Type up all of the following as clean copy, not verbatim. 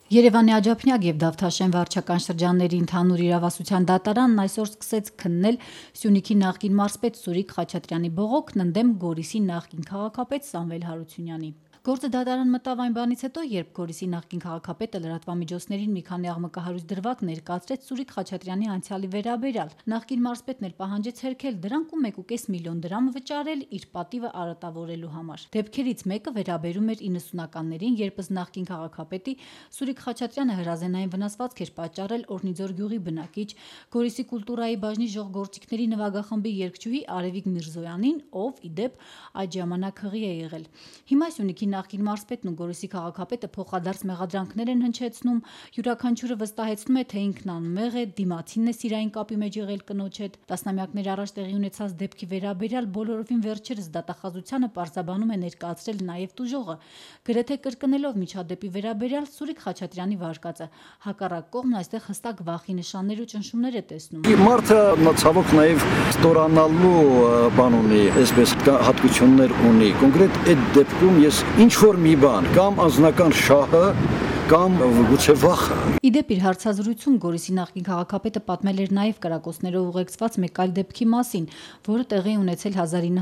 Երևանի Աջափնյակ և Դավթաշեն վարչական շրջանների ընդհանուր իրավասության դատարանն այսօր սկսեց քննել Սյունիքի նախկին մարզպետ Սուրիկ Խաչատրյանի բողոքն ընդդեմ Գորիսի նախկին քաղաքապետ Սամվել Հարությունյանի։ Գործը դատարան մտավ այն բանից հետո, երբ Գորիսի նախկին քաղաքապետը լրատվամիջոցներին մի քանի աղմկահարույց դրվագ ներկայացրեց Սուրիկ Խաչատրյանի անցյալի վերաբերյալ։ Նախկին մարզպետն էլ պահանջեց հերքել դրանք ու 1.5 միլիոն դրամ վճարել իր պատիվը արատավորելու համար։ Դեպքերից մեկը վերաբերում էր 90-ականներին, երբ նախկին քաղաքապետի Սուրիկ Խաչատրյանը հրազենային վնասվածք էր պատճառել Օրնիձոր գյուղի բնակիչ Գորիսի կուլտուրայի բաժնի ժողգործիկների նվագախմբի երգչուհի Արևիկ Միրզոյանին, ով ի դեպ այդ ժամանակ հղի է եղել։ Հիմա Սյունիքի նախկին մարզպետն ու Գորիսի քաղաքապետը փոխադարձ մեղադրանքներ են հնչեցնում, յուրաքանչյուրը վստահեցնում է, թե ինքն անմեղ է, դիմացինն է սիրային կապի մեջ եղել կնոջ հետ։ Տասնամյակներ առաջ տեղի ունեցած դեպքի վերաբերյալ բոլորովին վերջերս դատախազությանը պարզաբանում է ներկայացրել նաև տուժողը, գրեթե կրկնելով միջադեպի վերաբերյալ Սուրիկ Խաչատրյանի վարկածը։ Հակառակ կողմն այստեղ հստակ վախի նշաններ ու ճնշումներ է տեսնում։ Մարդը ցավոք նաև ստորանալու բան ունի, այսպես հատկություններ ունի։ Կոնկրետ այդ դեպքում ես ինչ որ մի բան կամ անձնական շահը կամ գուցե վախը։ Իդեպ իր հարցազրույցում Գորիսի նախկին քաղաքապետը պատմել էր նաև կրակոցներով ուղեկցված մեկ այլ դեպքի մասին, որը տեղի ունեցել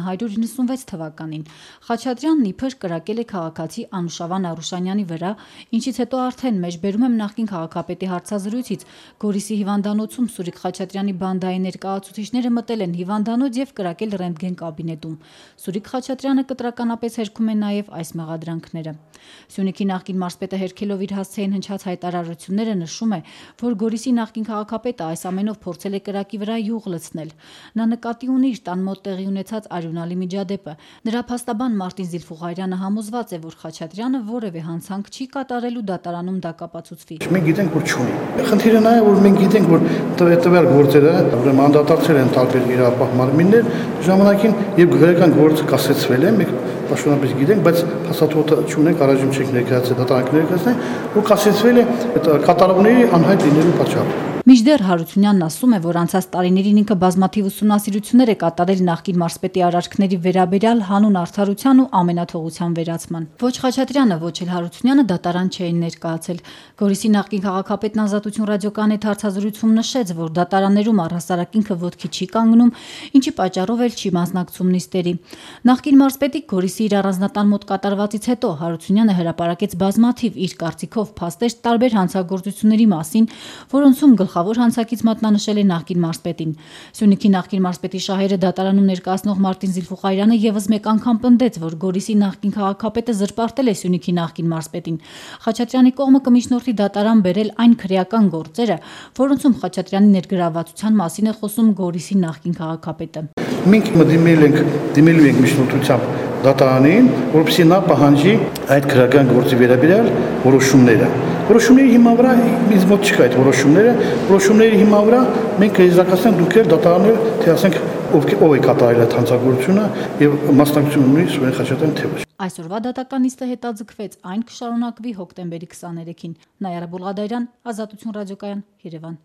1996 թվականին։ Խաչատրյանն իբր կրակել է քաղաքացի Անուշավան Արուշանյանի վրա, ինչից հետո արդեն մեջբերում եմ նախկին քաղաքապետի հարցազրույցից Գորիսի հիվանդանոցում Սուրիկ Խաչատրյանի բանդայի ներկայացուցիչները մտել են հիվանդանոց եւ կրակել ռենտգեն կաբինետում։ Սուրիկ Խաչատրյանը կտրականապես հերքում է նաև այս մեղադրանքները։ Սյունիքի նախկին մարզպետը հերքելով իր հասցեին հնչած հայտարարությունները նշում է, որ Գորիսի նախկին քաղաքապետը այս ամենով փորձել է կրակի վրա յուղ լցնել։ Նա նկատի ունի իր տան մոտ տեղի ունեցած արյունալի միջադեպը։ Նրա փաստաբան Մարտին Զիլֆուղարյանը համոզված է, որ Խաչատրյանը որևէ հանցանք չի կատարել ու դատարանում դա կապացուցվի։ Մենք գիտենք, որ չունի։ Խնդիրը նա է, որ մենք գիտենք, որ տվյալ գործերը ուրեմն անդադարձել են տարբեր իրավապահ մարմիններ, ժամանակին երբ գրական գործը կասեցվել է, մենք պաշտոնապես գիտենք, բայց փաստաթուղթը չունենք, առայժմ չենք ներկայացել դատարանին ներկայացնել, որ կասեցվել է կատարողների անհայտ լինելու պատճառով։ Մինչդեռ Հարությունյանն ասում է, որ անցած տարիներին ինքը բազմաթիվ ուսումնասիրություններ է կատարել նախկին մարզպետի արարքների վերաբերյալ հանուն արդարության ու ամենաթողության վերացման։ Ոչ Խաչատրյանը, ոչ էլ Հարությունյանը դատարան չէին ներկայացել։ Գորիսի նախկին քաղաքապետն Ազատություն ռադիոկայանի հետ հարցազրույցում նշեց, որ դատարաններում առհասարակ ինքը ոտքի չի կանգնում, ինչի պատճառով էլ չի մասնակցում նիստերի։ Նախկին մարզպետի Գորիսի իր առանձնատան մոտ կատարվածից հետո Հարությունյանը հրապարակեց բազմաթիվ իր կարծիքով փաստեր տարբեր հանցագործությունների մասին, որոնցում գլխավոր հանցակից մատնանշել է նախկին մարզպետին։ Սյունիքի նախկին մարզպետի շահերը դատարանում ներկայացնող Մարտին Զիլֆուղարյանը եւս մեկ անգամ պնդեց, որ Գորիսի նախկին քաղաքապետը զրպարտել է Սյունիքի նախկին մարզպետին։ Խաչատրյանի կողմը կմիջնորդի դատարան բերել այն քրեական գործերը, որոնցում Խաչատրյանի ներգրավվածության մասին է խոսում Գորիսի նախկին քաղաքապետը։ Մենք դիմելու ենք միջնորդությամբ դատարանին, որովհետեւ նա պահանջի այդ քրեական գործի վերաբերյալ որոշումները։ Որոշումների հիման վրա ինձ մոտ չկա այդ որոշումների հիման վրա մենք կհեզրակացնենք դուք էլ դատարաններ, թե ասենք ով է կատարել այդ հանցագործությունը եւ մասնակցություն ունի Սուրիկ Խաչատրյանը թե ոչ։ Այսօրվա դատական նիստը հետաձգվեց, այն կշարունակվի հոկտեմբերի 23-ին։ Նայարա Բուլղադարյան, Ազատություն ռադիոկայան, Երևան։